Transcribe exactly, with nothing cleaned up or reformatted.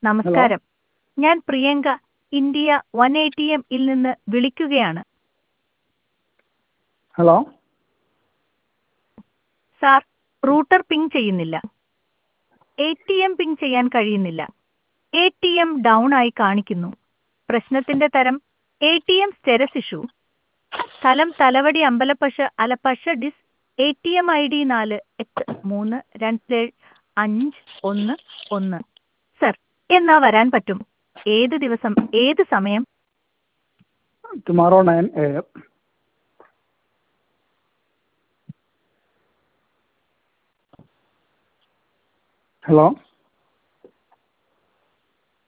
Hello നമസ്കാരം. ഞാൻ Priyanka, India one eighty M ഇൽ നിന്ന് വിളിക്കുകയാണ്. ഹലോ സാർ, റൂട്ടർ പിങ് ചെയ്യുന്നില്ല. എ ടി എം പിങ് ചെയ്യാൻ കഴിയുന്നില്ല. എ ടി എം ഡൗൺ ആയി കാണിക്കുന്നു. പ്രശ്നത്തിന്റെ തരം A T M status issue. സ്ഥലം തലവടി അമ്പലപ്പശ അലപ്പശ ഡിസ്. A T M I D നാല് എട്ട് മൂന്ന് രണ്ട് അഞ്ച് ഒന്ന് ഒന്ന്. സർ, എന്നാ വരാൻ പറ്റും? ഏത് ദിവസം, ഏത് സമയം? Tomorrow nine A M. Hello